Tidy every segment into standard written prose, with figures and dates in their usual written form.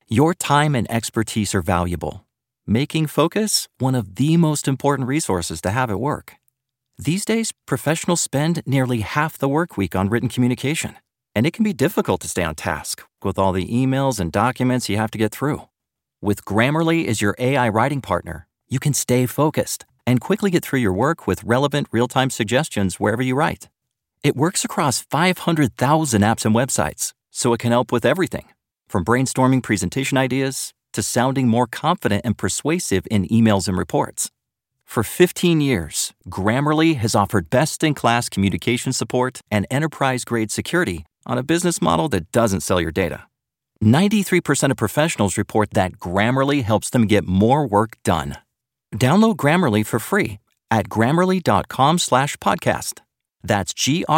Your time and expertise are valuable, making Focus one of the most important resources to have at work. These days, professionals spend nearly half the work week on written communication, and it can be difficult to stay on task with all the emails and documents you have to get through. With Grammarly as your AI writing partner, you can stay focused and quickly get through your work with relevant real-time suggestions wherever you write. It works across 500,000 apps and websites, so it can help with everything, from brainstorming presentation ideas to sounding more confident and persuasive in emails and reports. For 15 years, Grammarly has offered best-in-class communication support and enterprise-grade security on a business model that doesn't sell your data. 93% of professionals report that Grammarly helps them get more work done. Download Grammarly for free at grammarly.com/podcast. That's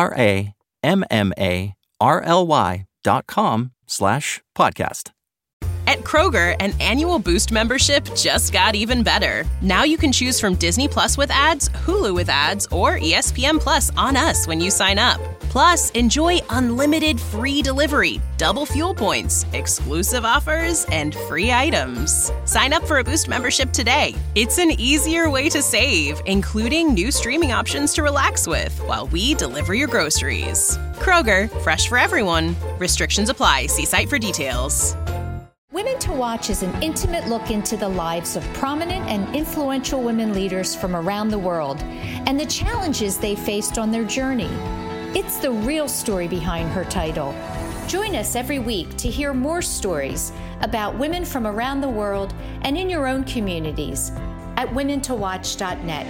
GRAMMARLY.com/podcast. At Kroger, an annual Boost membership just got even better. Now you can choose from Disney Plus with ads, Hulu with ads, or ESPN Plus on us when you sign up. Plus, enjoy unlimited free delivery, double fuel points, exclusive offers, and free items. Sign up for a Boost membership today. It's an easier way to save, including new streaming options to relax with while we deliver your groceries. Kroger, fresh for everyone. Restrictions apply. See site for details. Women to Watch is an intimate look into the lives of prominent and influential women leaders from around the world and the challenges they faced on their journey. It's the real story behind her title. Join us every week to hear more stories about women from around the world and in your own communities at womentowatch.net.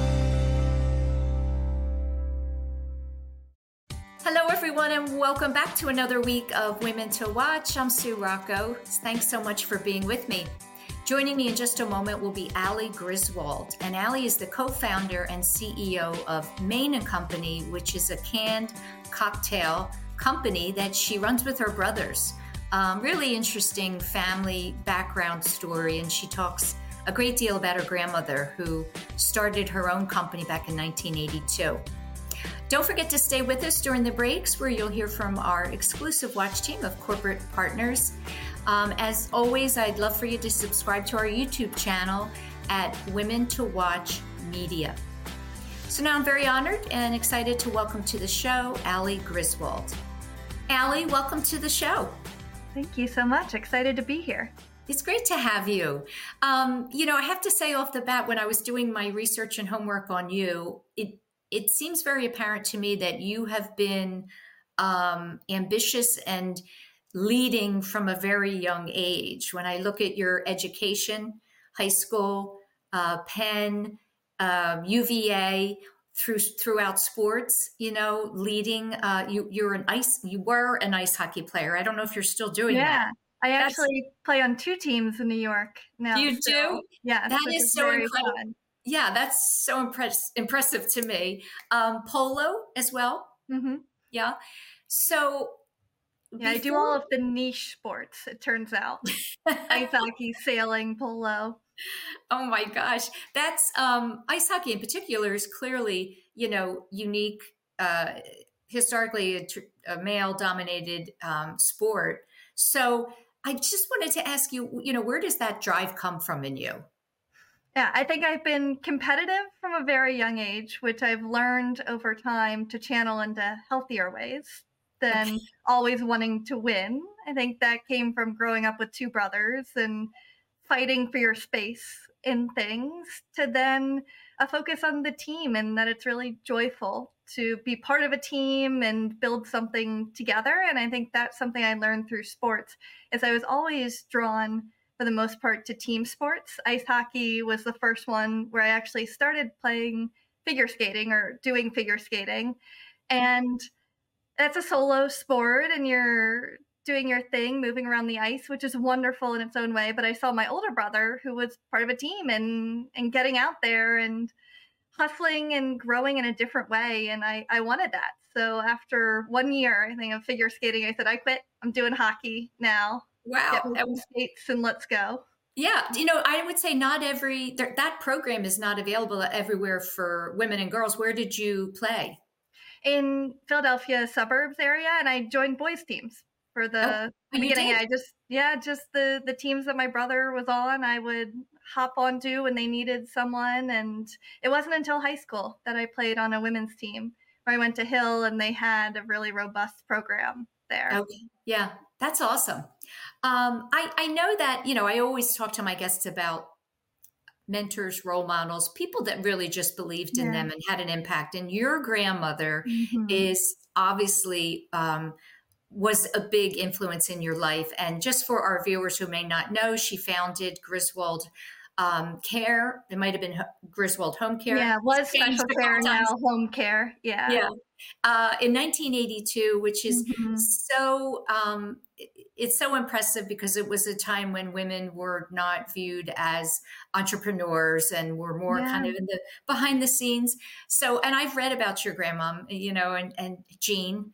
Hello, everyone, and welcome back to another week of Women to Watch. I'm Sue Rocco. Thanks so much for being with me. Joining me in just a moment will be Ali Griswold. And Ali is the co-founder and CEO of Main & Company, which is a canned cocktail company that she runs with her brothers. Really interesting family background story. And she talks a great deal about her grandmother, who started her own company back in 1982. Don't forget to stay with us during the breaks, where you'll hear from our exclusive watch team of corporate partners. As always, I'd love for you to subscribe to our YouTube channel at Women to Watch Media. So now I'm very honored and excited to welcome to the show Ali Griswold. Ali, welcome to the show. Thank you so much. Excited to be here. It's great to have you. I have to say off the bat, when I was doing my research and homework on you, it seems very apparent to me that you have been ambitious and leading from a very young age. When I look at your education, high school, Penn, UVA, throughout sports, leading. You were an ice hockey player. I don't know if you're still doing that. I actually play on 2 teams in New York now. You do? Yeah, that is so incredible. Fun. Yeah, that's so impressive to me. Polo as well. Mm-hmm. Yeah. So I do all of the niche sports, it turns out. Ice hockey, sailing, polo. Oh my gosh. That's ice hockey in particular is clearly, unique, historically a male dominated sport. So I just wanted to ask you, where does that drive come from in you? Yeah, I think I've been competitive from a very young age, which I've learned over time to channel into healthier ways than always wanting to win. I think that came from growing up with 2 brothers and fighting for your space in things, to then a focus on the team, and that it's really joyful to be part of a team and build something together. And I think that's something I learned through sports, is I was always drawn, for the most part, to team sports. Ice hockey was the first one where I actually started playing figure skating or doing figure skating. And that's a solo sport, and you're doing your thing, moving around the ice, which is wonderful in its own way. But I saw my older brother, who was part of a team and getting out there and hustling and growing in a different way. And I wanted that. So after 1 year, I think, of figure skating, I said, I quit. I'm doing hockey now. Wow. Get me States and let's go. Yeah. I would say that program is not available everywhere for women and girls. Where did you play? In Philadelphia suburbs area, and I joined boys teams for the you beginning. did? I just the teams that my brother was on, I would hop onto when they needed someone. And it wasn't until high school that I played on a women's team where I went to Hill and they had a really robust program there. Okay. Yeah, that's awesome. I know that, I always talk to my guests about mentors, role models, people that really just believed in them and had an impact. And your grandmother is obviously was a big influence in your life. And just for our viewers who may not know, she founded Griswold Care. It might have been Griswold Home Care. Yeah, was Special Care, now Home Care. Yeah. Yeah. In 1982, which is so, it's so impressive because it was a time when women were not viewed as entrepreneurs and were more kind of in the behind the scenes. So, and I've read about your grandmom, and Jean.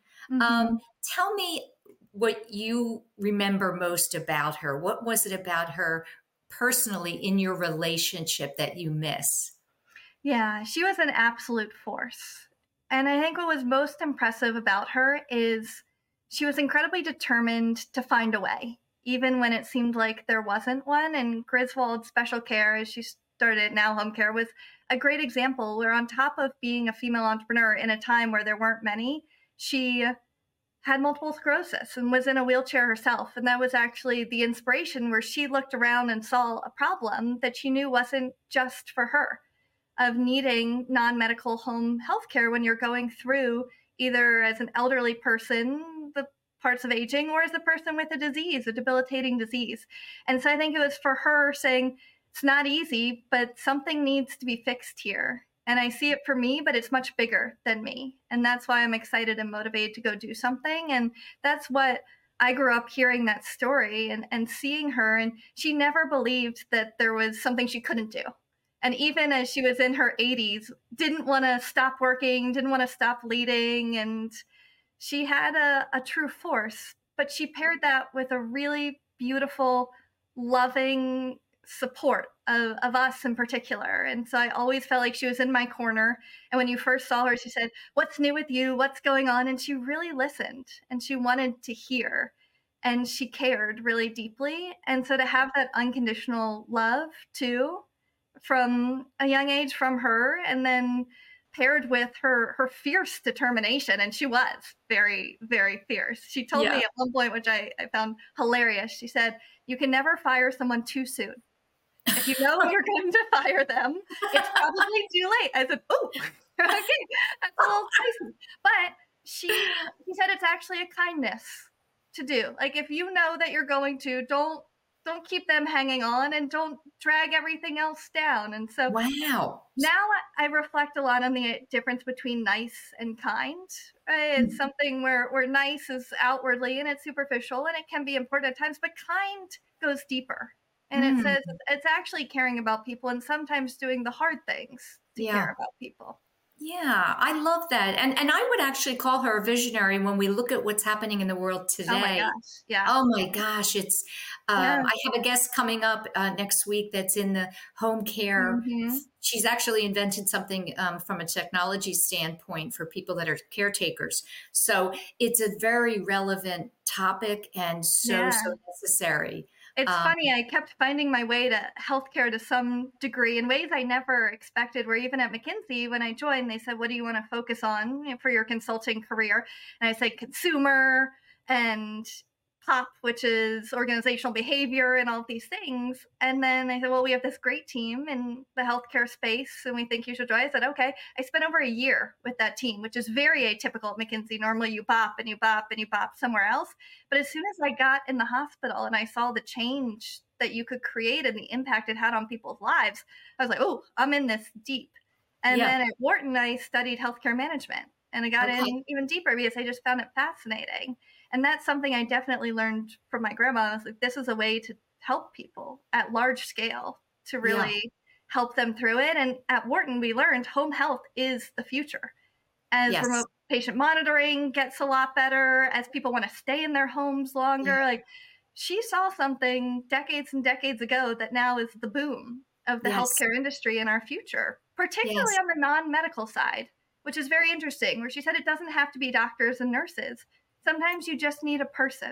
Tell me what you remember most about her. What was it about her personally in your relationship that you miss? Yeah, she was an absolute force. And I think what was most impressive about her is she was incredibly determined to find a way, even when it seemed like there wasn't one. And Griswold Special Care, as she started Now Home Care, was a great example where, on top of being a female entrepreneur in a time where there weren't many, she had multiple sclerosis and was in a wheelchair herself. And that was actually the inspiration, where she looked around and saw a problem that she knew wasn't just for her, of needing non-medical home health care when you're going through, either as an elderly person, the parts of aging, or as a person with a disease, a debilitating disease. And so I think it was for her saying, it's not easy, but something needs to be fixed here. And I see it for me, but it's much bigger than me. And that's why I'm excited and motivated to go do something. And that's what I grew up hearing, that story and seeing her. And she never believed that there was something she couldn't do. And even as she was in her 80s, didn't want to stop working, didn't want to stop leading. And she had a true force, but she paired that with a really beautiful, loving support of us in particular. And so I always felt like she was in my corner. And when you first saw her, she said, "What's new with you? What's going on?" And she really listened and she wanted to hear, and she cared really deeply. And so to have that unconditional love too, from a young age from her, and then paired with her fierce determination. And she was very, very fierce. She told me at one point, which I found hilarious, she said, "You can never fire someone too soon. If you know you're going to fire them, it's probably too late." I said, "Oh, okay, that's a little spicy." But she said it's actually a kindness to do. Like, if you know that you're going to, don't keep them hanging on, and don't drag everything else down. And so now I reflect a lot on the difference between nice and kind. Right? It's something where nice is outwardly and it's superficial and it can be important at times, but kind goes deeper. And it says it's actually caring about people and sometimes doing the hard things to care about people. Yeah, I love that. And I would actually call her a visionary when we look at what's happening in the world today. Oh my gosh. Yeah. Oh my gosh. It's, I have a guest coming up next week that's in the home care. She's actually invented something from a technology standpoint for people that are caretakers. So it's a very relevant topic and so necessary. It's funny, I kept finding my way to healthcare to some degree in ways I never expected, where even at McKinsey, when I joined, they said, "What do you want to focus on for your consulting career?" And I said, consumer and POP, which is organizational behavior and all of these things. And then I said, "Well, we have this great team in the healthcare space and we think you should join." I said, "Okay." I spent over a year with that team, which is very atypical at McKinsey. Normally you bop and you bop and you bop somewhere else. But as soon as I got in the hospital and I saw the change that you could create and the impact it had on people's lives, I was like, "Oh, I'm in this deep." And then at Wharton, I studied healthcare management. And I got in even deeper because I just found it fascinating. And that's something I definitely learned from my grandma. I was like, this is a way to help people at large scale, to really help them through it. And at Wharton, we learned home health is the future. As remote patient monitoring gets a lot better, as people want to stay in their homes longer. Like, she saw something decades and decades ago that now is the boom of the healthcare industry in our future, particularly on the non-medical side, which is very interesting, where she said it doesn't have to be doctors and nurses. Sometimes you just need a person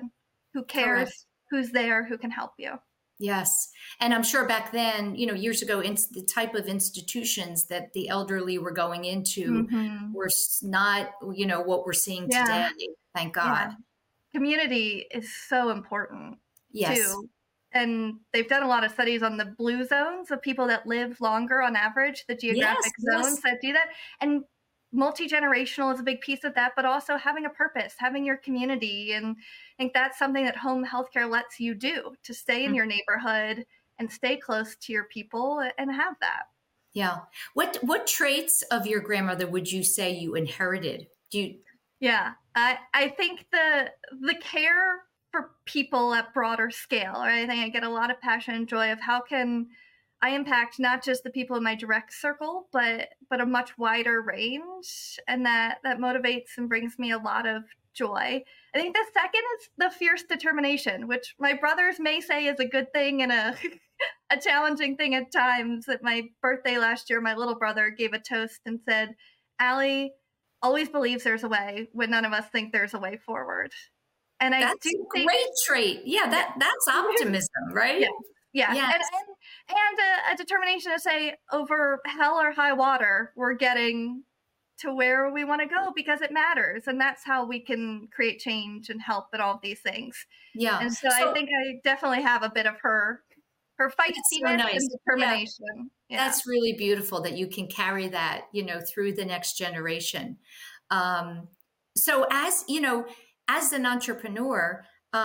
who cares, Correct. who's there, who can help you. Yes. And I'm sure back then, years ago, the type of institutions that the elderly were going into were not, what we're seeing today. Thank God. Yeah. Community is so important too. And they've done a lot of studies on the blue zones of people that live longer on average, the geographic zones that do that. And multi-generational is a big piece of that, but also having a purpose, having your community. And I think that's something that home healthcare lets you do, to stay in your neighborhood and stay close to your people and have that. Yeah. What traits of your grandmother would you say you inherited? Yeah, I think the care for people at broader scale, right? I think I get a lot of passion and joy of how can I impact not just the people in my direct circle, but a much wider range. And that motivates and brings me a lot of joy. I think the second is the fierce determination, which my brothers may say is a good thing and a challenging thing at times. At my birthday last year, my little brother gave a toast and said, "Allie always believes there's a way when none of us think there's a way forward." And that's a great trait. Yeah, that's optimism, right? Yeah. Yes. And a determination to say, over hell or high water, we're getting to where we want to go because it matters. And that's how we can create change and help and all of these things. Yeah. And so I think I definitely have a bit of her feistiness and determination. Yeah. That's really beautiful that you can carry that, through the next generation. So as an entrepreneur,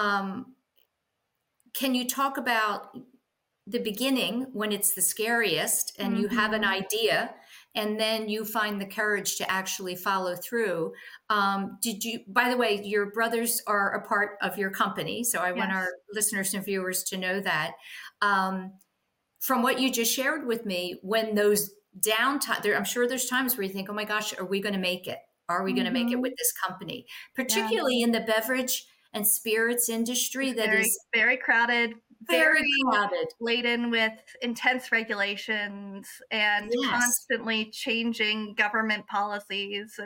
can you talk about the beginning when it's the scariest and you have an idea and then you find the courage to actually follow through? By the way, your brothers are a part of your company. So I want our listeners and viewers to know that. From what you just shared with me, when those downtime, I'm sure there's times where you think, oh my gosh, are we going to make it? Are we going to make it with this company? Particularly in the beverage and spirits industry that is very crowded, very crowded, laden with intense regulations and constantly changing government policies.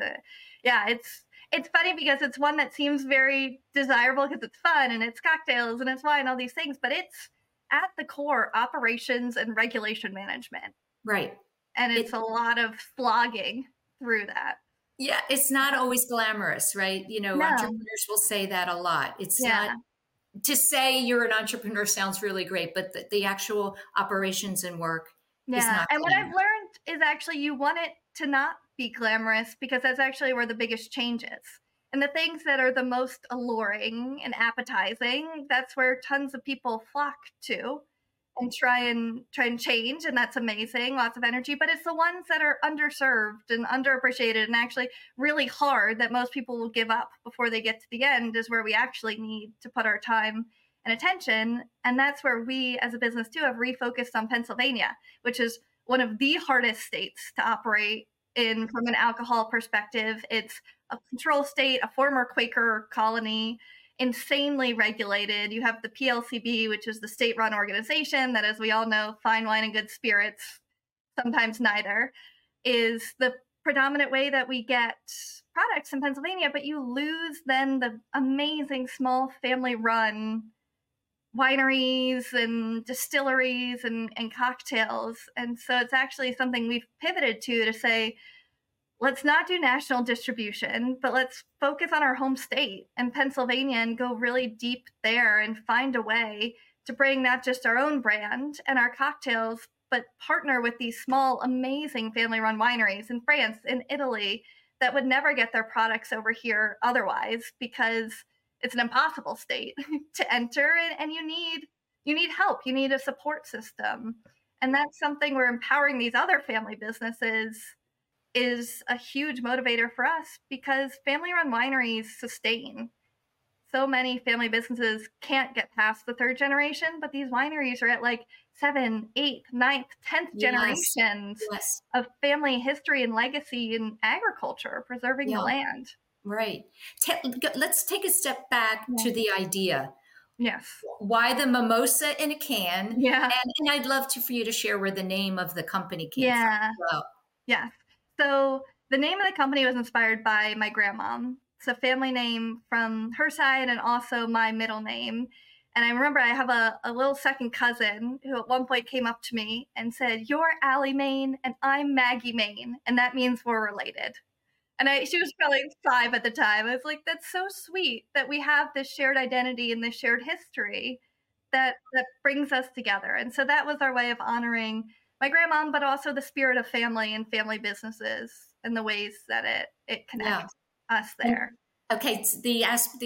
It's funny because it's one that seems very desirable because it's fun and it's cocktails and it's wine, all these things, but it's at the core operations and regulation management. Right. And it's a lot of slogging through that. Yeah, it's not always glamorous, right? Entrepreneurs will say that a lot. It's not, to say you're an entrepreneur sounds really great, but the actual operations and work is not. And what I've learned is actually you want it to not be glamorous because that's actually where the biggest change is. And the things that are the most alluring and appetizing, that's where tons of people flock to and try and change. And that's amazing, lots of energy. But it's the ones that are underserved and underappreciated and actually really hard that most people will give up before they get to the end is where we actually need to put our time and attention. And that's where we as a business too have refocused on Pennsylvania, which is one of the hardest states to operate in from an alcohol perspective. It's a control state, a former Quaker colony, insanely regulated. You have the PLCB, which is the state-run organization that, as we all know, fine wine and good spirits, sometimes neither, is the predominant way that we get products in Pennsylvania. But you lose then the amazing small family-run wineries and distilleries and cocktails. And so it's actually something we've pivoted to say, let's not do national distribution, but let's focus on our home state and Pennsylvania and go really deep there and find a way to bring not just our own brand and our cocktails, but partner with these small, amazing family-run wineries in France and Italy that would never get their products over here otherwise because it's an impossible state to enter, and you need help. You need a support system. And that's something we're empowering these other family businesses is a huge motivator for us because family-run wineries sustain. So many family businesses can't get past the third generation, but these wineries are at like 7th, 8th, 9th, 10th generations of family history and legacy in agriculture, preserving the land. Right. Let's take a step back to the idea. Yes. Why the mimosa in a can? Yeah. And I'd love for you to share where the name of the company came from. Yeah. So the name of the company was inspired by my grandmom. It's a family name from her side and also my middle name. And I remember I have a little second cousin who at one point came up to me and said, "You're Allie Main and I'm Maggie Main, and that means we're related." And she was probably 5 at the time. I was like, that's so sweet that we have this shared identity and this shared history that brings us together. And so that was our way of honoring my grandma, but also the spirit of family and family businesses and the ways that it connects us there. Okay, the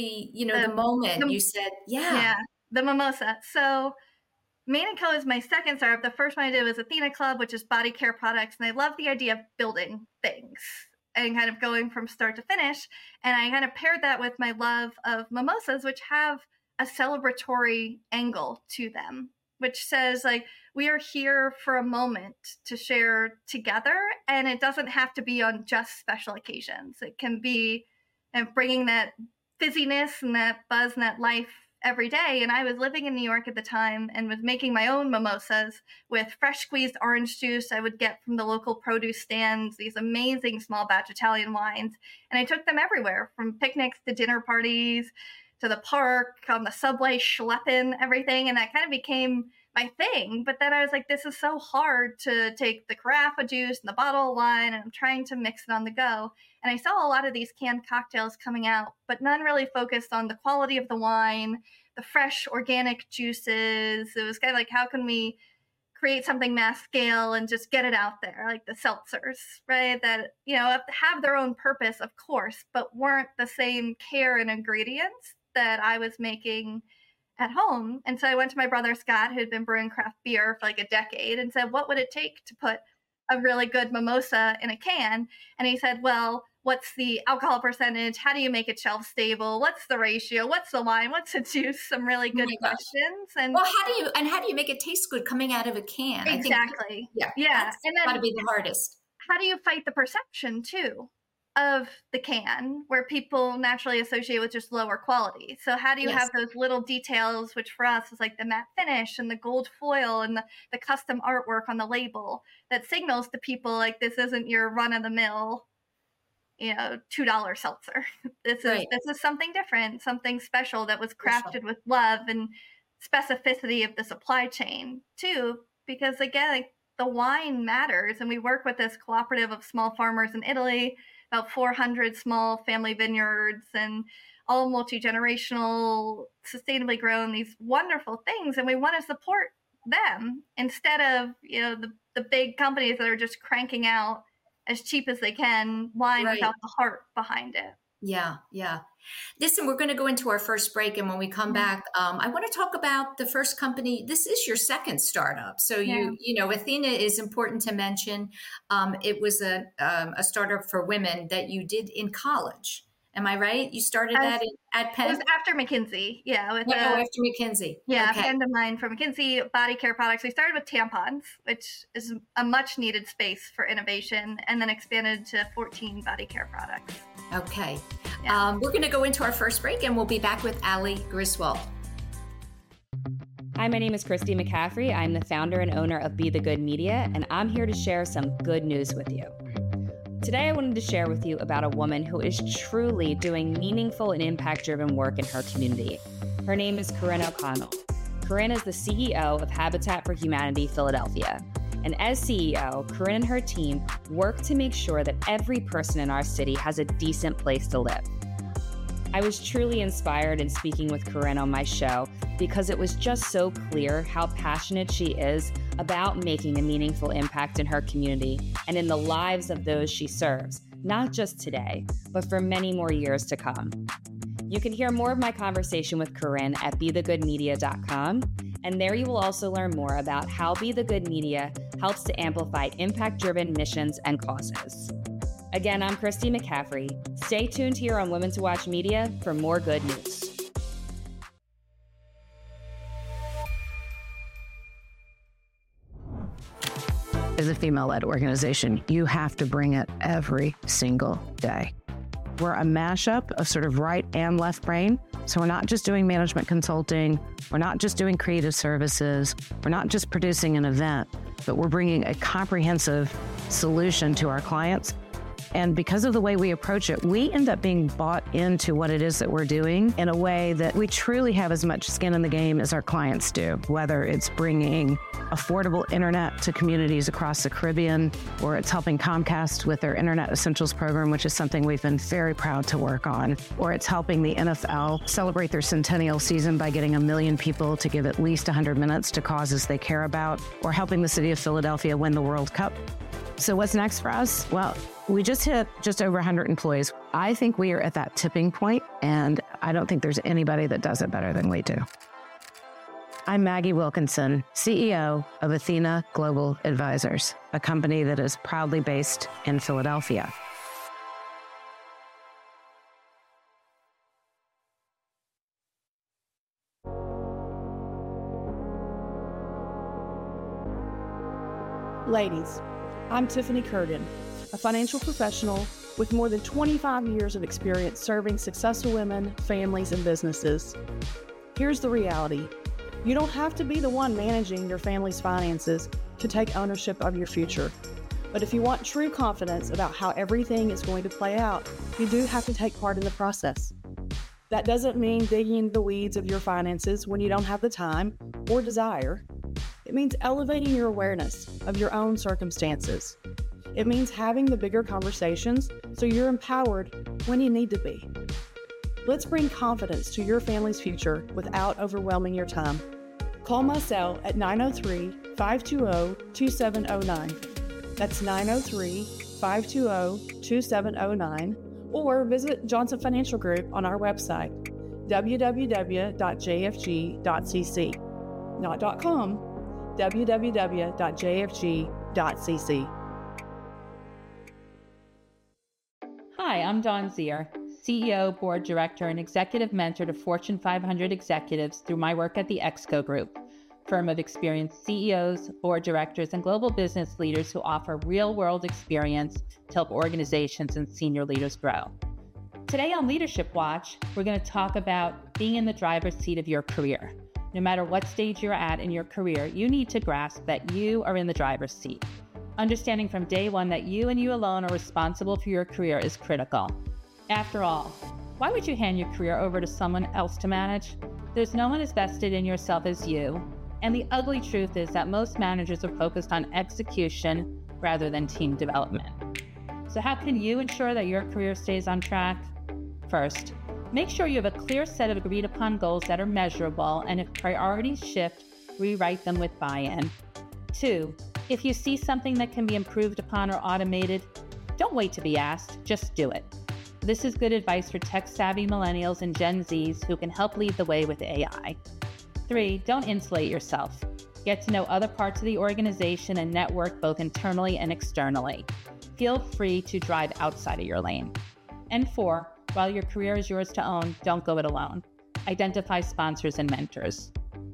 moment you said, the mimosa. So Main & Co. is my second startup. The first one I did was Athena Club, which is body care products. And I love the idea of building things and kind of going from start to finish. And I kind of paired that with my love of mimosas, which have a celebratory angle to them, which says like, we are here for a moment to share together. And it doesn't have to be on just special occasions. It can be bringing that fizziness and that buzz and that life every day. And I was living in New York at the time and was making my own mimosas with fresh squeezed orange juice I would get from the local produce stands, these amazing small batch Italian wines. And I took them everywhere, from picnics to dinner parties to the park, on the subway, schlepping everything. And that kind of became my thing. But then I was like, this is so hard to take the carafe juice and the bottle of wine, and I'm trying to mix it on the go. And I saw a lot of these canned cocktails coming out, but none really focused on the quality of the wine, the fresh organic juices. It was kind of like, how can we create something mass scale and just get it out there, like the seltzers, right? That, have their own purpose, of course, but weren't the same care and ingredients that I was making at home. And so I went to my brother, Scott, who had been brewing craft beer for like a decade, and said, what would it take to put a really good mimosa in a can? And he said, well, what's the alcohol percentage? How do you make it shelf stable? What's the ratio? What's the wine? What's the juice? Some really good questions. And well, how do you make it taste good coming out of a can? Exactly. I think, that's got to be the hardest. How do you fight the perception too of the can, where people naturally associate with just lower quality? So how do you have those little details, which for us is like the matte finish and the gold foil and the custom artwork on the label that signals to people like, this isn't your run-of-the-mill, $2 seltzer. This is something different, something special that was crafted with love and specificity of the supply chain too. Because again, like, the wine matters, and we work with this cooperative of small farmers in Italy, about 400 small family vineyards, and all multi-generational, sustainably grown, these wonderful things. And we want to support them instead of, the big companies that are just cranking out as cheap as they can wine without the heart behind it. Yeah. Listen, we're going to go into our first break. And when we come back, I want to talk about the first company. This is your second startup. So Athena is important to mention. It was a startup for women that you did in college. Am I right? You started that at Penn? It was after McKinsey. Yeah. After McKinsey. Yeah. Okay. A friend of mine from McKinsey, body care products. We started with tampons, which is a much needed space for innovation, and then expanded to 14 body care products. Okay. Yeah. We're going to go into our first break, and we'll be back with Allie Griswold. Hi, my name is Christy McCaffrey. I'm the founder and owner of Be the Good Media, and I'm here to share some good news with you. Today, I wanted to share with you about a woman who is truly doing meaningful and impact-driven work in her community. Her name is Corinne O'Connell. Corinne is the CEO of Habitat for Humanity Philadelphia. And as CEO, Corinne and her team work to make sure that every person in our city has a decent place to live. I was truly inspired in speaking with Corinne on my show because it was just so clear how passionate she is about making a meaningful impact in her community and in the lives of those she serves, not just today, but for many more years to come. You can hear more of my conversation with Corinne at bethegoodmedia.com, and there you will also learn more about how Be the Good Media helps to amplify impact-driven missions and causes. Again, I'm Christy McCaffrey. Stay tuned here on Women to Watch Media for more good news. As a female-led organization, you have to bring it every single day. We're a mashup of sort of right and left brain. So we're not just doing management consulting. We're not just doing creative services. We're not just producing an event, but we're bringing a comprehensive solution to our clients. And because of the way we approach it, we end up being bought into what it is that we're doing in a way that we truly have as much skin in the game as our clients do, whether it's bringing affordable internet to communities across the Caribbean, or it's helping Comcast with their Internet Essentials program, which is something we've been very proud to work on, or it's helping the NFL celebrate their centennial season by getting 1 million people to give at least 100 minutes to causes they care about, or helping the city of Philadelphia win the World Cup. So what's next for us? Well, we just hit just over 100 employees. I think we are at that tipping point, and I don't think there's anybody that does it better than we do. I'm Maggie Wilkinson, CEO of Athena Global Advisors, a company that is proudly based in Philadelphia. Ladies, I'm Tiffany Curden, a financial professional with more than 25 years of experience serving successful women, families, and businesses. Here's the reality. You don't have to be the one managing your family's finances to take ownership of your future. But if you want true confidence about how everything is going to play out, you do have to take part in the process. That doesn't mean digging into the weeds of your finances when you don't have the time or desire. It means elevating your awareness of your own circumstances. It means having the bigger conversations so you're empowered when you need to be. Let's bring confidence to your family's future without overwhelming your time. Call my cell at 903-520-2709. That's 903-520-2709. Or visit Johnson Financial Group on our website, www.jfg.cc. Not .com, www.jfg.cc. Hi, I'm Dawn Zier, CEO, Board Director, and Executive Mentor to Fortune 500 executives through my work at the Exco Group, firm of experienced CEOs, board directors, and global business leaders who offer real-world experience to help organizations and senior leaders grow. Today on Leadership Watch, we're going to talk about being in the driver's seat of your career. No matter what stage you're at in your career, you need to grasp that you are in the driver's seat. Understanding from day one that you and you alone are responsible for your career is critical. After all, why would you hand your career over to someone else to manage? There's no one as vested in yourself as you, and the ugly truth is that most managers are focused on execution rather than team development. So how can you ensure that your career stays on track? First, make sure you have a clear set of agreed upon goals that are measurable, and if priorities shift, rewrite them with buy-in. 2, if you see something that can be improved upon or automated, don't wait to be asked, just do it. This is good advice for tech-savvy millennials and Gen Zs who can help lead the way with AI. 3, don't insulate yourself. Get to know other parts of the organization and network both internally and externally. Feel free to drive outside of your lane. And 4, while your career is yours to own, don't go it alone. Identify sponsors and mentors.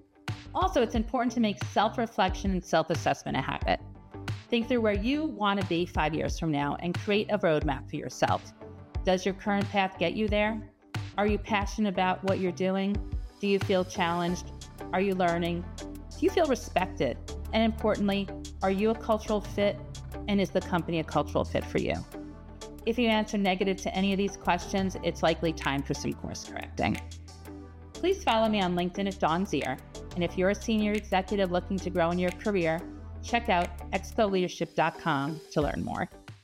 Also, it's important to make self-reflection and self-assessment a habit. Think through where you want to be 5 years from now and create a roadmap for yourself. Does your current path get you there? Are you passionate about what you're doing? Do you feel challenged? Are you learning? Do you feel respected? And importantly, are you a cultural fit? And is the company a cultural fit for you? If you answer negative to any of these questions, it's likely time for some course correcting. Please follow me on LinkedIn at Dawn Zier. And if you're a senior executive looking to grow in your career, check out excoleadership.com to learn more.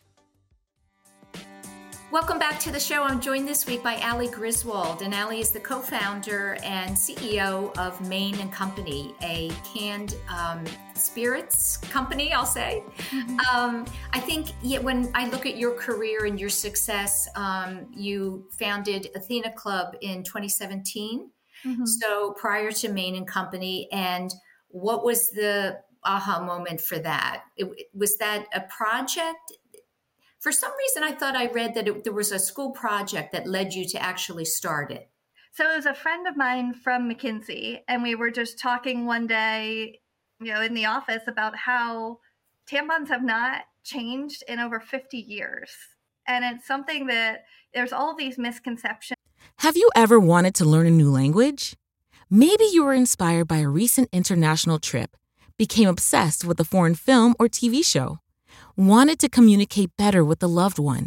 Welcome back to the show. I'm joined this week by Ali Griswold, and Ali is the co-founder and CEO of Main & Company, a canned spirits company, I'll say. I think when I look at your career and your success, you founded Athena Club in 2017. So prior to Main & Company, and what was the aha moment for that? Was that a project? For some reason, I thought I read that there was a school project that led you to actually start it. So it was a friend of mine from McKinsey, and we were just talking one day, in the office about how tampons have not changed in over 50 years. And it's something that there's all these misconceptions. Have you ever wanted to learn a new language? Maybe you were inspired by a recent international trip, became obsessed with a foreign film or TV show, wanted to communicate better with a loved one,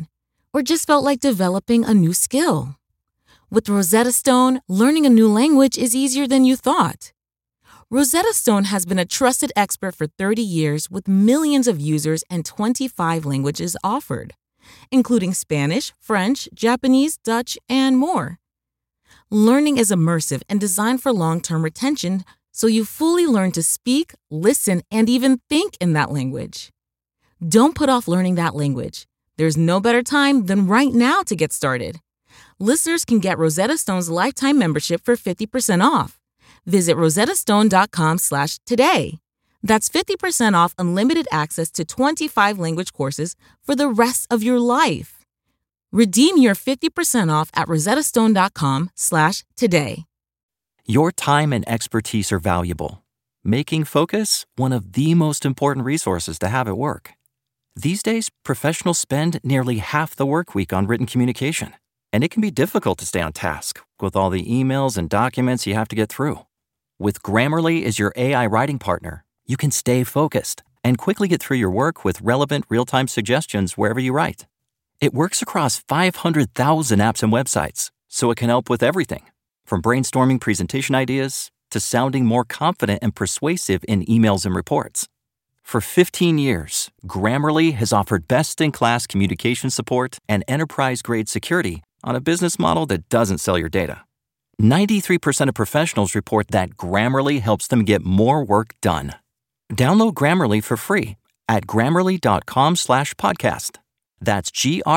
or just felt like developing a new skill? With Rosetta Stone, learning a new language is easier than you thought. Rosetta Stone has been a trusted expert for 30 years with millions of users and 25 languages offered, including Spanish, French, Japanese, Dutch, and more. Learning is immersive and designed for long-term retention, so you fully learn to speak, listen, and even think in that language. Don't put off learning that language. There's no better time than right now to get started. Listeners can get Rosetta Stone's lifetime membership for 50% off. Visit rosettastone.com/today. That's 50% off unlimited access to 25 language courses for the rest of your life. Redeem your 50% off at rosettastone.com/today. Your time and expertise are valuable, making Focus one of the most important resources to have at work. These days, professionals spend nearly half the work week on written communication, and it can be difficult to stay on task with all the emails and documents you have to get through. With Grammarly as your AI writing partner, you can stay focused and quickly get through your work with relevant real-time suggestions wherever you write. It works across 500,000 apps and websites, so it can help with everything, from brainstorming presentation ideas to sounding more confident and persuasive in emails and reports. For 15 years, Grammarly has offered best-in-class communication support and enterprise-grade security on a business model that doesn't sell your data. 93% of professionals report that Grammarly helps them get more work done. Download Grammarly for free at grammarly.com/podcast. That's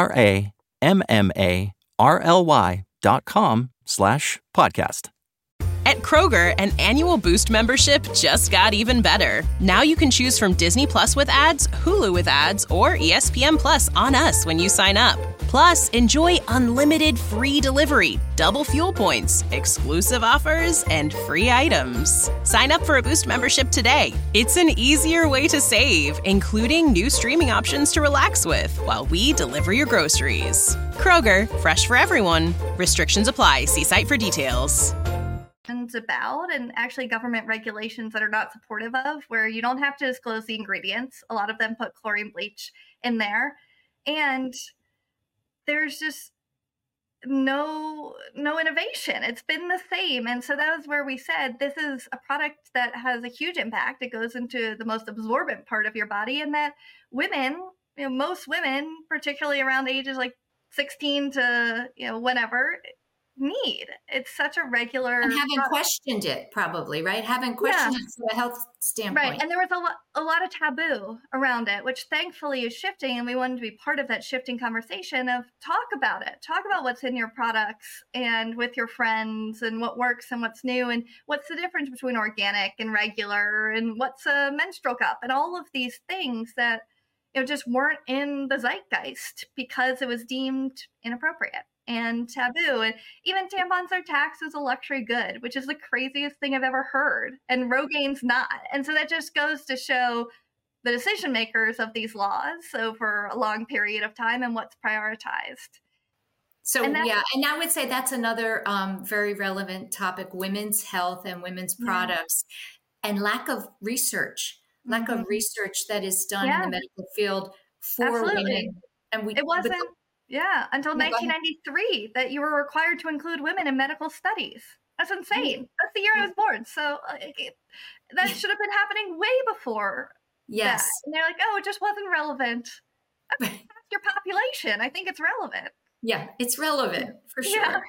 GRAMMARLY.com/podcast. At Kroger, an annual Boost membership just got even better. Now you can choose from Disney Plus with ads, Hulu with ads, or ESPN Plus on us when you sign up. Plus, enjoy unlimited free delivery, double fuel points, exclusive offers, and free items. Sign up for a Boost membership today. It's an easier way to save, including new streaming options to relax with while we deliver your groceries. Kroger, fresh for everyone. Restrictions apply. See site for details. About and actually government regulations that are not supportive of, where you don't have to disclose the ingredients. A lot of them put chlorine bleach in there, and there's just no innovation. It's been the same. And so that was where we said this is a product that has a huge impact. It goes into the most absorbent part of your body, and that women, most women, particularly around ages like 16 to whenever, need. It's such a regular and haven't questioned it, probably, right? Haven't questioned it from a health standpoint, right? And there was a lot of taboo around it, which thankfully is shifting, and we wanted to be part of that shifting conversation of talk about what's in your products and with your friends, and what works and what's new, and what's the difference between organic and regular, and what's a menstrual cup, and all of these things that just weren't in the zeitgeist because it was deemed inappropriate and taboo. And even tampons are taxed as a luxury good, which is the craziest thing I've ever heard. And Rogaine's not. And so that just goes to show the decision makers of these laws over a long period of time and what's prioritized. So, and I would say that's another very relevant topic, women's health and women's products, and lack of research that is done in the medical field for women. And it wasn't until 1993 that you were required to include women in medical studies. That's insane. That's the year I was born. So that should have been happening way before. Yes. That. And they're like, oh, it just wasn't relevant. That's your population. I think it's relevant. Yeah, it's relevant for sure. Yeah.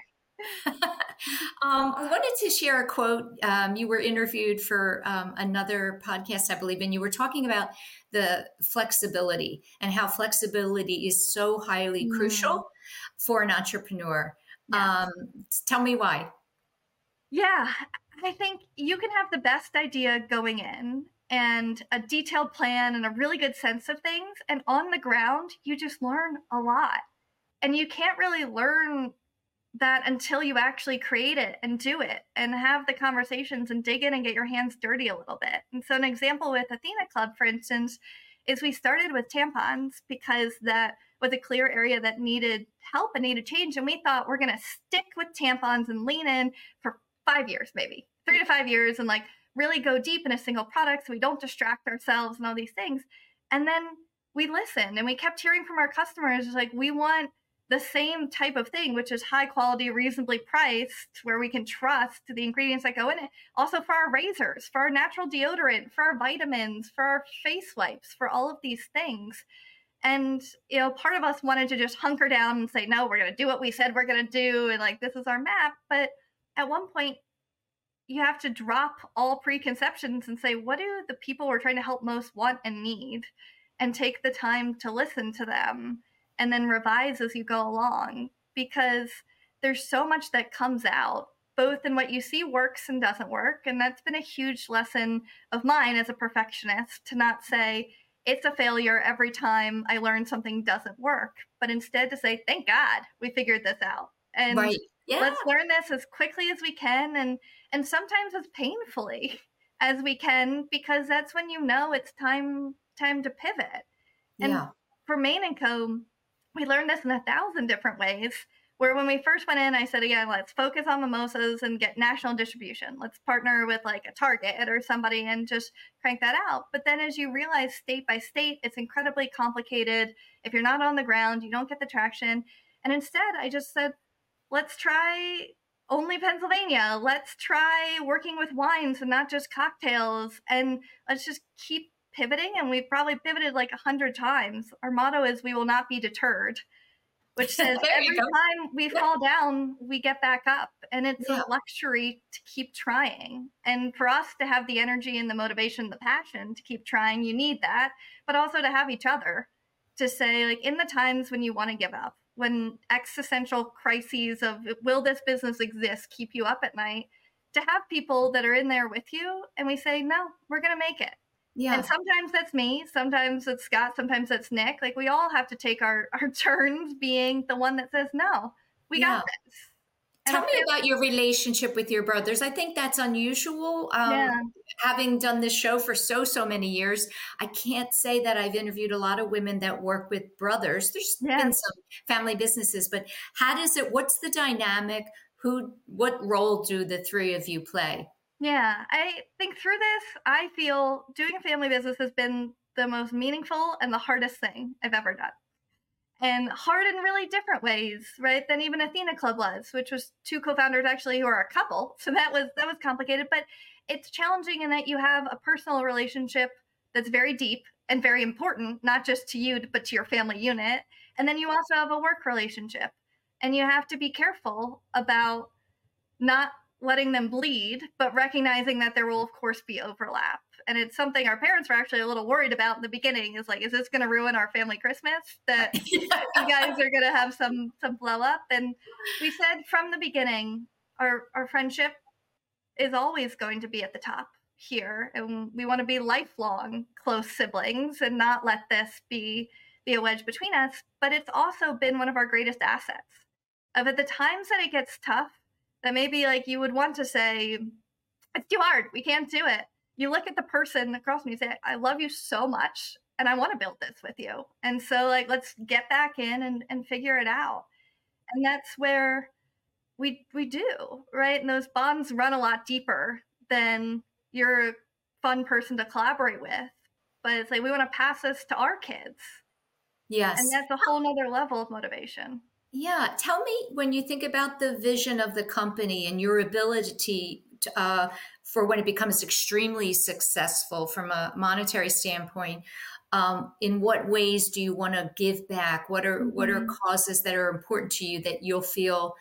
I wanted to share a quote. You were interviewed for another podcast, I believe, and you were talking about the flexibility and how flexibility is so highly crucial for an entrepreneur. Yes. Tell me why. Yeah, I think you can have the best idea going in and a detailed plan and a really good sense of things. And on the ground, you just learn a lot. And you can't really learn that until you actually create it and do it and have the conversations and dig in and get your hands dirty a little bit. And so an example with Athena Club, for instance, is we started with tampons because that was a clear area that needed help and needed change. And we thought we're going to stick with tampons and lean in for 5 years, maybe 3 to 5 years, and like really go deep in a single product so we don't distract ourselves and all these things. And then we listened and we kept hearing from our customers, like, we want the same type of thing, which is high quality, reasonably priced, where we can trust the ingredients that go in it. Also for our razors, for our natural deodorant, for our vitamins, for our face wipes, for all of these things. And, part of us wanted to just hunker down and say, no, we're going to do what we said we're going to do. And like, this is our map. But at one point, you have to drop all preconceptions and say, what do the people we're trying to help most want and need? And take the time to listen to them and then revise as you go along, because there's so much that comes out, both in what you see works and doesn't work. And that's been a huge lesson of mine as a perfectionist, to not say it's a failure every time I learn something doesn't work, but instead to say, thank God we figured this out. And right. Yeah. Let's learn this as quickly as we can, and sometimes as painfully as we can, because that's when it's time to pivot. And for Mane & Co., we learned this in 1,000 different ways, where when we first went in, I said, again, let's focus on mimosas and get national distribution. Let's partner with like a Target or somebody and just crank that out. But then as you realize state by state, it's incredibly complicated. If you're not on the ground, you don't get the traction. And instead, I just said, let's try only Pennsylvania. Let's try working with wines and not just cocktails. And let's just keep pivoting. And we've probably pivoted like 100 times. Our motto is, we will not be deterred, which says every time we fall down, we get back up. And it's a luxury to keep trying. And for us to have the energy and the motivation, the passion to keep trying, you need that, but also to have each other to say, like, in the times when you want to give up, when existential crises of will this business exist keep you up at night, to have people that are in there with you, and we say, no, we're going to make it. Yeah. And sometimes that's me, sometimes it's Scott, sometimes that's Nick. Like, we all have to take our turns being the one that says, no, we got this. Tell me about your relationship with your brothers. I think that's unusual. Having done this show for so many years, I can't say that I've interviewed a lot of women that work with brothers. There's been some family businesses, but what's the dynamic? What role do the three of you play? Yeah, I think through this, I feel doing a family business has been the most meaningful and the hardest thing I've ever done. And hard in really different ways, right, than even Athena Club was, which was two co-founders actually who are a couple. So that was complicated, but it's challenging in that you have a personal relationship that's very deep and very important, not just to you, but to your family unit. And then you also have a work relationship, and you have to be careful about not letting them bleed, but recognizing that there will, of course, be overlap. And it's something our parents were actually a little worried about in the beginning, is like, is this going to ruin our family Christmas? That you guys are going to have some blow up? And we said from the beginning, our friendship is always going to be at the top here. And we want to be lifelong close siblings and not let this be a wedge between us. But it's also been one of our greatest assets. Of at the times that it gets tough, that maybe like you would want to say, it's too hard, we can't do it. You look at the person across from you and say, I love you so much and I want to build this with you. And so like, let's get back in and figure it out. And that's where we do, right? And those bonds run a lot deeper than you're a fun person to collaborate with. But it's like, we want to pass this to our kids. Yes. And that's a whole nother level of motivation. Yeah. Tell me, when you think about the vision of the company and your ability to, for when it becomes extremely successful from a monetary standpoint, in what ways do you want to give back? What are causes that are important to you that you'll feel,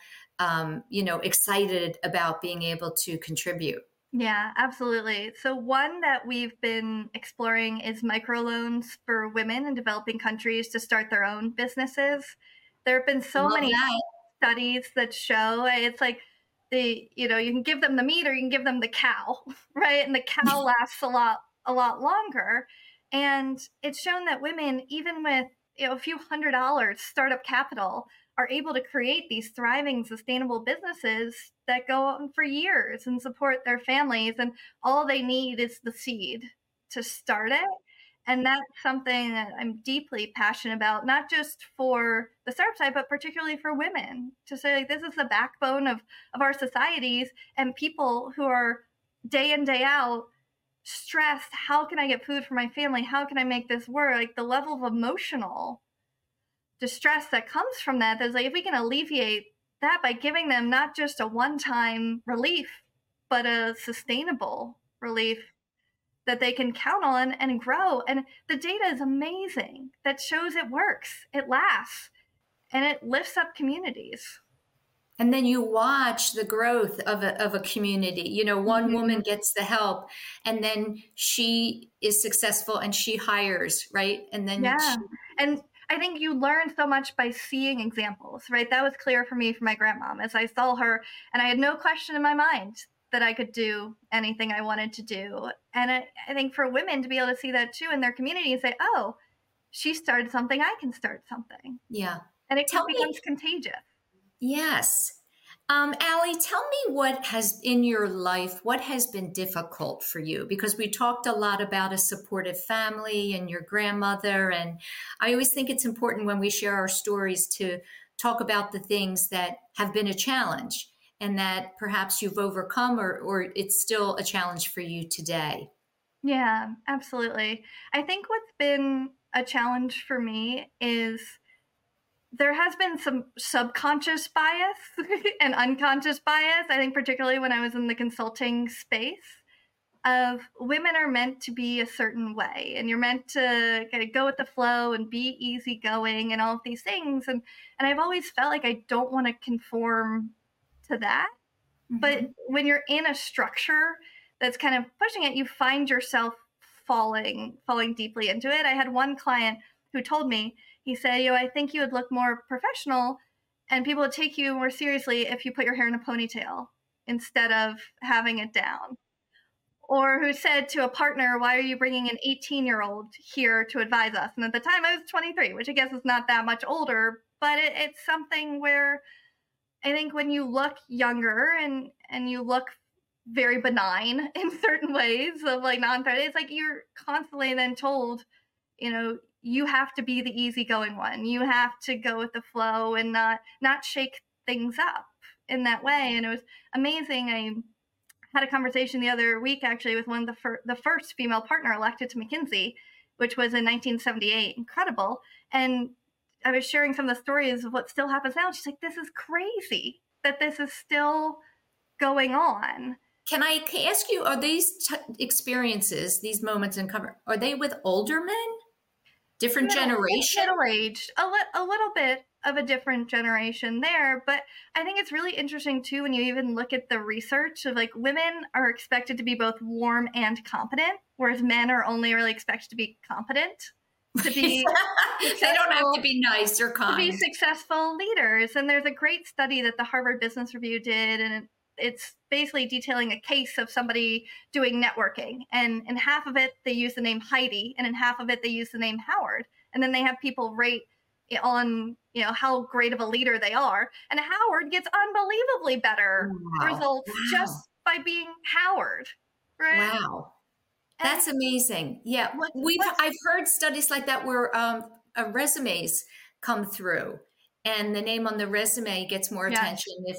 excited about being able to contribute? Yeah, absolutely. So one that we've been exploring is microloans for women in developing countries to start their own businesses. There have been so many studies that show it's like you can give them the meat or you can give them the cow, right? And the cow lasts a lot longer. And it's shown that women, even with a few $100 startup capital, are able to create these thriving, sustainable businesses that go on for years and support their families. And all they need is the seed to start it. And that's something that I'm deeply passionate about, not just for the startup side, but particularly for women, to say, like, this is the backbone of our societies, and people who are day in, day out stressed. How can I get food for my family? How can I make this work? Like, the level of emotional distress that comes from that, there's like, if we can alleviate that by giving them not just a one-time relief, but a sustainable relief that they can count on and grow. And the data is amazing that shows it works, it lasts, and it lifts up communities. And then you watch the growth of a community. You know, one woman gets the help, and then she is successful and she hires, right? And then and I think you learn so much by seeing examples, right? That was clear for me from my grandmom as I saw her, and I had no question in my mind that I could do anything I wanted to do. And I think for women to be able to see that too in their community and say, oh, she started something, I can start something. Yeah. And it becomes contagious. Yes. Allie, tell me what has in your life, what has been difficult for you? Because we talked a lot about a supportive family and your grandmother. And I always think it's important when we share our stories to talk about the things that have been a challenge and that perhaps you've overcome or it's still a challenge for you today. Yeah, absolutely. I think what's been a challenge for me is there has been some subconscious bias and unconscious bias, I think particularly when I was in the consulting space, of women are meant to be a certain way and you're meant to kind of go with the flow and be easygoing and all of these things. And I've always felt like I don't want to conform to that. But when you're in a structure that's kind of pushing it, you find yourself falling deeply into it. I had one client who told me, he said, I think you would look more professional and people would take you more seriously if you put your hair in a ponytail instead of having it down. Or who said to a partner, why are you bringing an 18-year-old here to advise us? And at the time I was 23, which I guess is not that much older, but it's something where I think when you look younger and you look very benign in certain ways of like non-threatening, it's like you're constantly then told, you have to be the easygoing one. You have to go with the flow and not shake things up in that way. And it was amazing. I had a conversation the other week actually with one of the first female partner elected to McKinsey, which was in 1978. Incredible. And I was sharing some of the stories of what still happens now. She's like, this is crazy that this is still going on. Can I ask you, are these experiences, these moments in cover, are they with older men? Different generation? Middle-aged, a little bit of a different generation there. But I think it's really interesting too when you even look at the research of like women are expected to be both warm and competent, whereas men are only really expected to be competent. To be they don't have to be nice or kind. To be successful leaders. And there's a great study that the Harvard Business Review did, and it's basically detailing a case of somebody doing networking. And in half of it, they use the name Heidi, and in half of it, they use the name Howard. And then they have people rate on, how great of a leader they are. And Howard gets unbelievably better results just by being Howard. Right? Wow. That's amazing. Yeah. I've heard studies like that where resumes come through and the name on the resume gets more attention if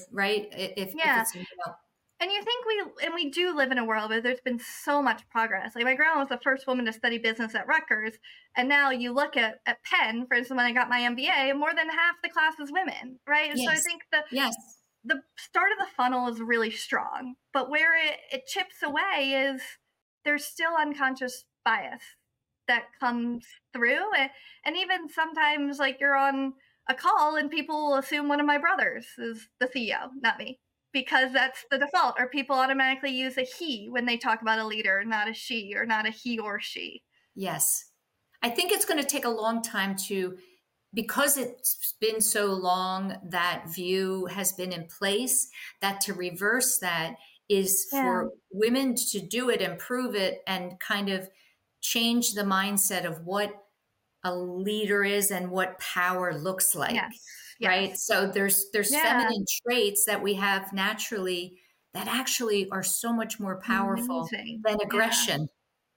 it's, And you think we do live in a world where there's been so much progress. Like my grandma was the first woman to study business at Rutgers. And now you look at Penn, for instance, when I got my MBA, more than half the class is women, right? And so I think the start of the funnel is really strong, but where it chips away is there's still unconscious bias that comes through. And even sometimes like you're on a call and people will assume one of my brothers is the CEO, not me, because that's the default. Or people automatically use a he when they talk about a leader, not a she or not a he or she. Yes. I think it's going to take a long time because it's been so long, that view has been in place, that to reverse that is for women to do it, improve it, and kind of change the mindset of what a leader is and what power looks like. Right? So there's feminine traits that we have naturally that actually are so much more powerful than aggression.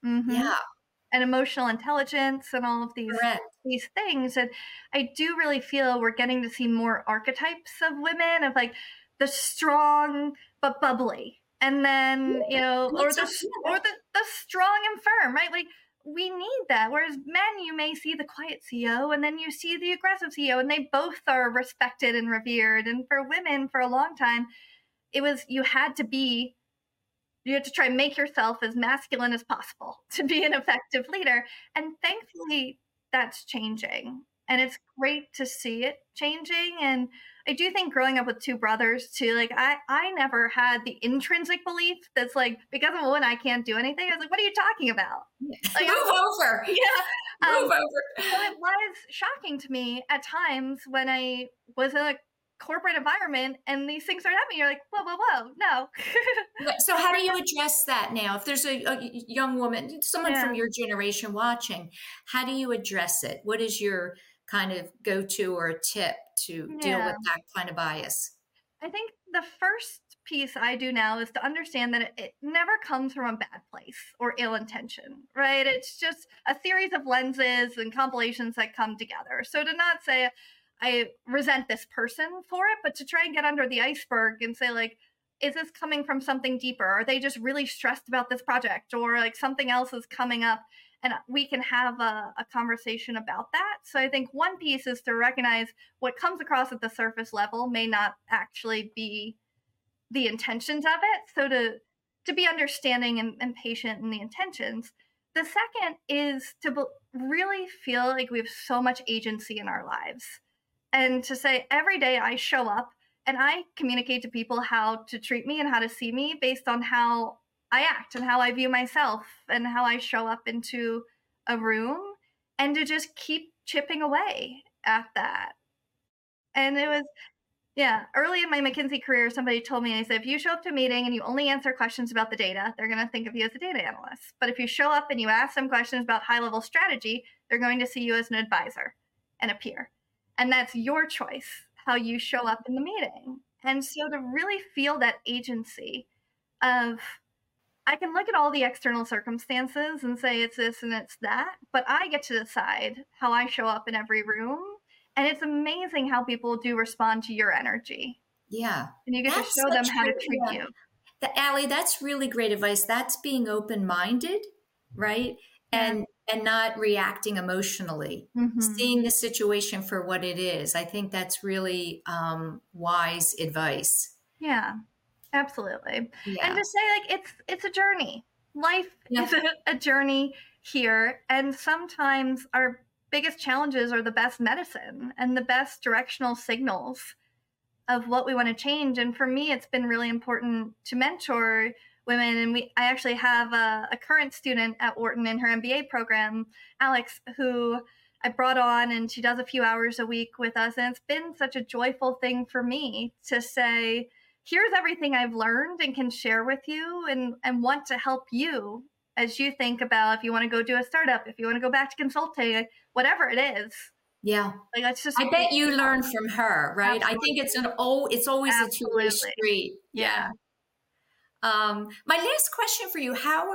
And emotional intelligence and all of these things. And I do really feel we're getting to see more archetypes of women, of like the strong but bubbly, and then or the strong and firm, right? Like we need that. Whereas men, you may see the quiet CEO and then you see the aggressive CEO, and they both are respected and revered. And for women, for a long time, it was you had to try and make yourself as masculine as possible to be an effective leader. And thankfully, that's changing. And it's great to see it changing. And I do think growing up with two brothers too, like I never had the intrinsic belief that's like, because I'm a woman, I can't do anything. I was like, what are you talking about? Like, move over. Yeah. Move over. So it was shocking to me at times when I was in a corporate environment and these things are happening. You're like, whoa, no. So how do you address that now? If there's a young woman, someone from your generation watching, how do you address it? What is your kind of go-to or a tip to deal with that kind of bias? I think the first piece I do now is to understand that it never comes from a bad place or ill intention, right? It's just a series of lenses and compilations that come together. So to not say, I resent this person for it, but to try and get under the iceberg and say, like, is this coming from something deeper? Are they just really stressed about this project, or like something else is coming up? And we can have a conversation about that. So I think one piece is to recognize what comes across at the surface level may not actually be the intentions of it. So to be understanding and patient in the intentions. The second is to really feel like we have so much agency in our lives. And to say every day I show up and I communicate to people how to treat me and how to see me based on how I act and how I view myself and how I show up into a room, and to just keep chipping away at that. And it was, early in my McKinsey career, somebody told me, I said, if you show up to a meeting and you only answer questions about the data, they're going to think of you as a data analyst. But if you show up and you ask them questions about high-level strategy, they're going to see you as an advisor and a peer. And that's your choice, how you show up in the meeting. And so to really feel that agency of, I can look at all the external circumstances and say it's this and it's that, but I get to decide how I show up in every room. And it's amazing how people do respond to your energy. Yeah. And you get to show them how to treat you. Allie, that's really great advice. That's being open-minded, right? And not reacting emotionally, seeing the situation for what it is. I think that's really wise advice. Yeah, absolutely. Yeah. And to say, like, it's a journey. Life is a journey here. And sometimes our biggest challenges are the best medicine and the best directional signals of what we want to change. And for me, it's been really important to mentor women. And I actually have a current student at Wharton in her MBA program, Alex, who I brought on, and she does a few hours a week with us. And it's been such a joyful thing for me to say, here's everything I've learned and can share with you and want to help you as you think about if you want to go do a startup, if you want to go back to consulting, whatever it is. Yeah. Like, that's just, I bet you learn from her, right? Absolutely. I think it's always a two-way street. Yeah. My last question for you, how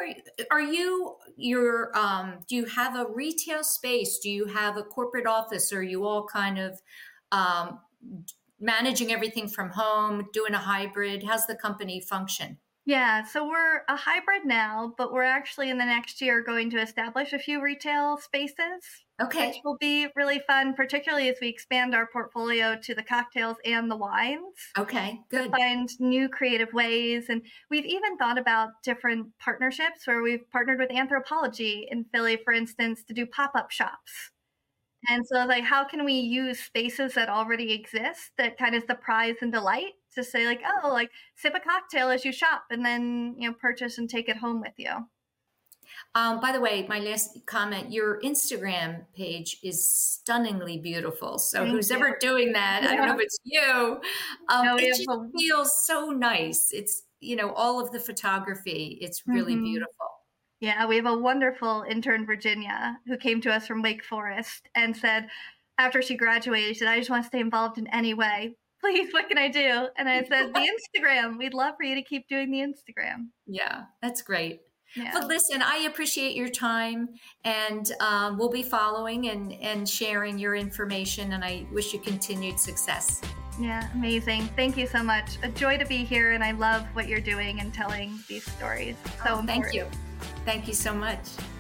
do you have a retail space? Do you have a corporate office? Or are you all kind of managing everything from home, doing a hybrid? How's the company function? Yeah, so we're a hybrid now, but we're actually in the next year going to establish a few retail spaces. Okay. Which will be really fun, particularly as we expand our portfolio to the cocktails and the wines. Okay, good. To find new creative ways. And we've even thought about different partnerships where we've partnered with Anthropology in Philly, for instance, to do pop-up shops. And so, like, how can we use spaces that already exist that kind of surprise and delight to say, like, oh, like, sip a cocktail as you shop and then, purchase and take it home with you. By the way, my last comment, your Instagram page is stunningly beautiful. So who's ever doing that, I don't know if it's you. It just feels so nice. It's, all of the photography, it's really beautiful. Yeah, we have a wonderful intern, Virginia, who came to us from Wake Forest and said, after she graduated, she said, I just want to stay involved in any way. Please, what can I do? And I said, the Instagram. We'd love for you to keep doing the Instagram. Yeah, that's great. Yeah. But listen, I appreciate your time, and we'll be following and sharing your information, and I wish you continued success. Yeah, amazing. Thank you so much. A joy to be here, and I love what you're doing and telling these stories. So important. Thank you. Thank you so much.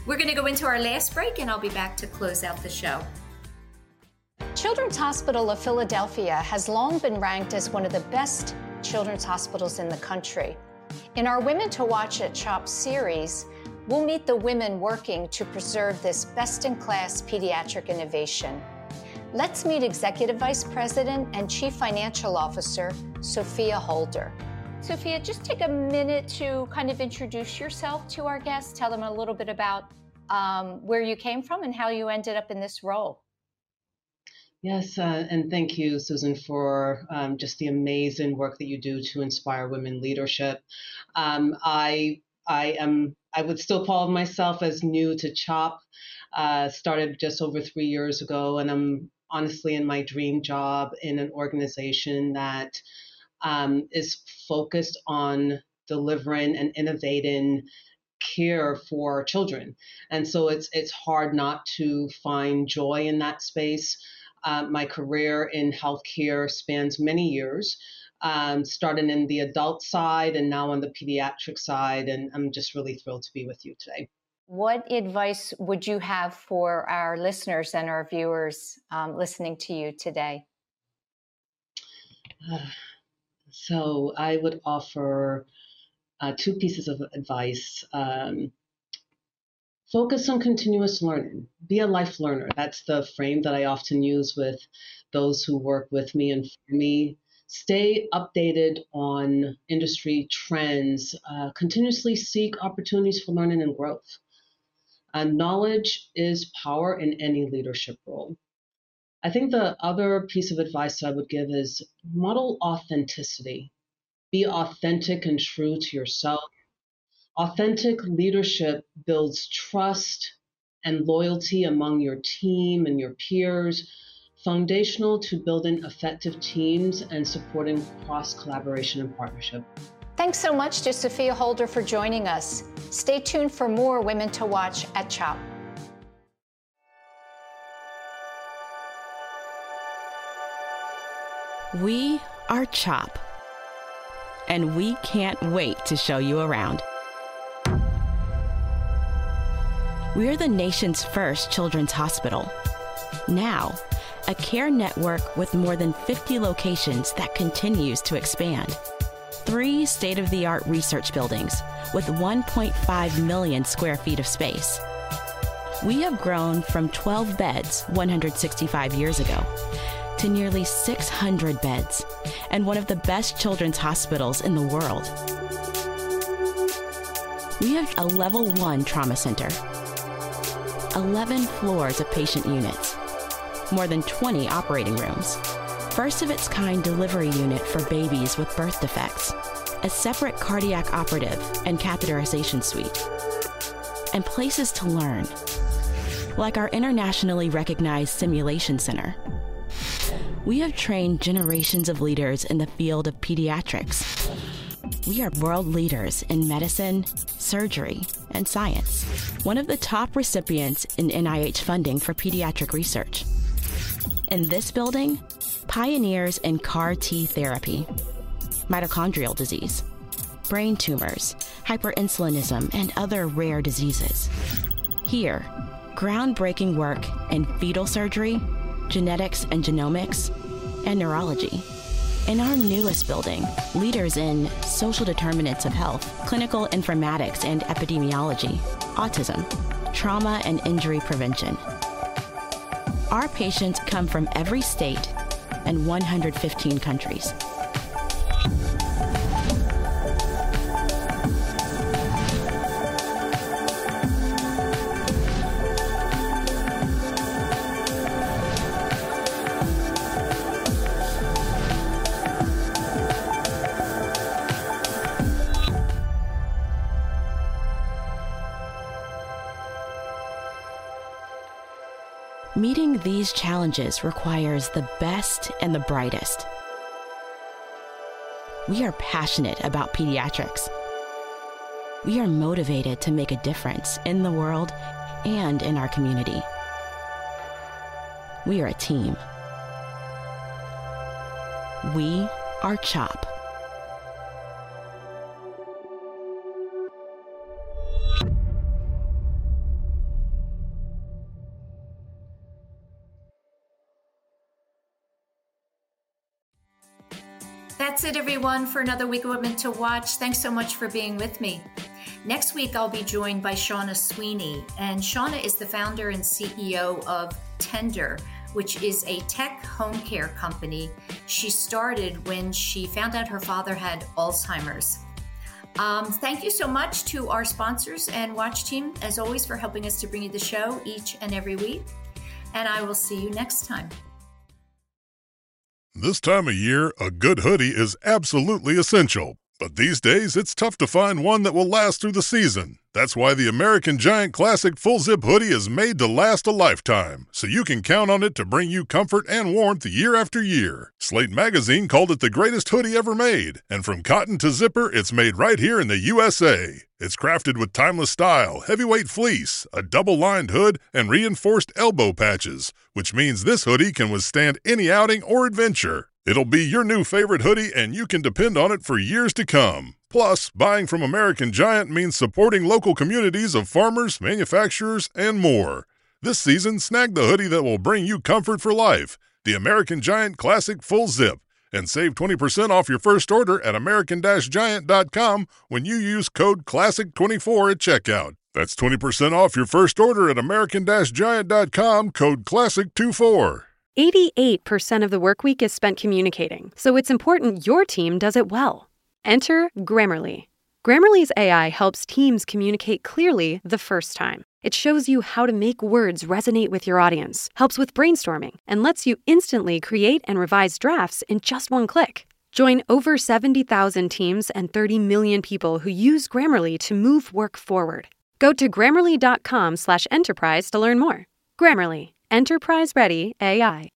We're going to go into our last break, and I'll be back to close out the show. Children's Hospital of Philadelphia has long been ranked as one of the best children's hospitals in the country. In our Women to Watch at CHOP series, we'll meet the women working to preserve this best-in-class pediatric innovation. Let's meet Executive Vice President and Chief Financial Officer, Sophia Holder. Sophia, just take a minute to kind of introduce yourself to our guests. Tell them a little bit about where you came from and how you ended up in this role. Yes, and thank you, Susan, for just the amazing work that you do to inspire women leadership. I would still call myself as new to CHOP. Started just over 3 years ago, and I'm honestly in my dream job in an organization that is focused on delivering and innovating care for children. And so it's hard not to find joy in that space. My career in healthcare spans many years, starting in the adult side and now on the pediatric side. And I'm just really thrilled to be with you today. What advice would you have for our listeners and our viewers listening to you today? So I would offer 2 pieces of advice. Focus on continuous learning. Be a life learner. That's the frame that I often use with those who work with me and for me. Stay updated on industry trends. Continuously seek opportunities for learning and growth. Knowledge is power in any leadership role. I think the other piece of advice that I would give is model authenticity. Be authentic and true to yourself. Authentic leadership builds trust and loyalty among your team and your peers, foundational to building effective teams and supporting cross-collaboration and partnership. Thanks so much to Sophia Holder for joining us. Stay tuned for more Women to Watch at CHOP. We are CHOP, and we can't wait to show you around. We are the nation's first children's hospital. Now, a care network with more than 50 locations that continues to expand. 3 state-of-the-art research buildings with 1.5 million square feet of space. We have grown from 12 beds 165 years ago to nearly 600 beds and one of the best children's hospitals in the world. We have a level 1 trauma center, 11 floors of patient units, more than 20 operating rooms, first of its kind delivery unit for babies with birth defects, a separate cardiac operative and catheterization suite, and places to learn, like our internationally recognized simulation center. We have trained generations of leaders in the field of pediatrics. We are world leaders in medicine, surgery, and science. One of the top recipients in NIH funding for pediatric research. In this building, pioneers in CAR T therapy, mitochondrial disease, brain tumors, hyperinsulinism, and other rare diseases. Here, groundbreaking work in fetal surgery, genetics and genomics, and neurology. In our newest building, leaders in social determinants of health, clinical informatics and epidemiology, autism, trauma and injury prevention. Our patients come from every state and 115 countries. Meeting these challenges requires the best and the brightest. We are passionate about pediatrics. We are motivated to make a difference in the world and in our community. We are a team. We are CHOP. That's it, everyone, for another week of Women to Watch. Thanks so much for being with me. Next week, I'll be joined by Shauna Sweeney. And Shauna is the founder and CEO of Tender, which is a tech home care company she started when she found out her father had Alzheimer's. Thank you so much to our sponsors and Watch team, as always, for helping us to bring you the show each and every week. And I will see you next time. This time of year, a good hoodie is absolutely essential. But these days, it's tough to find one that will last through the season. That's why the American Giant Classic Full Zip Hoodie is made to last a lifetime, so you can count on it to bring you comfort and warmth year after year. Slate Magazine called it the greatest hoodie ever made, and from cotton to zipper, it's made right here in the USA. It's crafted with timeless style, heavyweight fleece, a double-lined hood, and reinforced elbow patches, which means this hoodie can withstand any outing or adventure. It'll be your new favorite hoodie, and you can depend on it for years to come. Plus, buying from American Giant means supporting local communities of farmers, manufacturers, and more. This season, snag the hoodie that will bring you comfort for life, the American Giant Classic Full Zip, and save 20% off your first order at american-giant.com when you use code CLASSIC24 at checkout. That's 20% off your first order at american-giant.com, code CLASSIC24. 88% of the workweek is spent communicating, so it's important your team does it well. Enter Grammarly. Grammarly's AI helps teams communicate clearly the first time. It shows you how to make words resonate with your audience, helps with brainstorming, and lets you instantly create and revise drafts in just one click. Join over 70,000 teams and 30 million people who use Grammarly to move work forward. Go to Grammarly.com/enterprise to learn more. Grammarly. Enterprise-ready AI.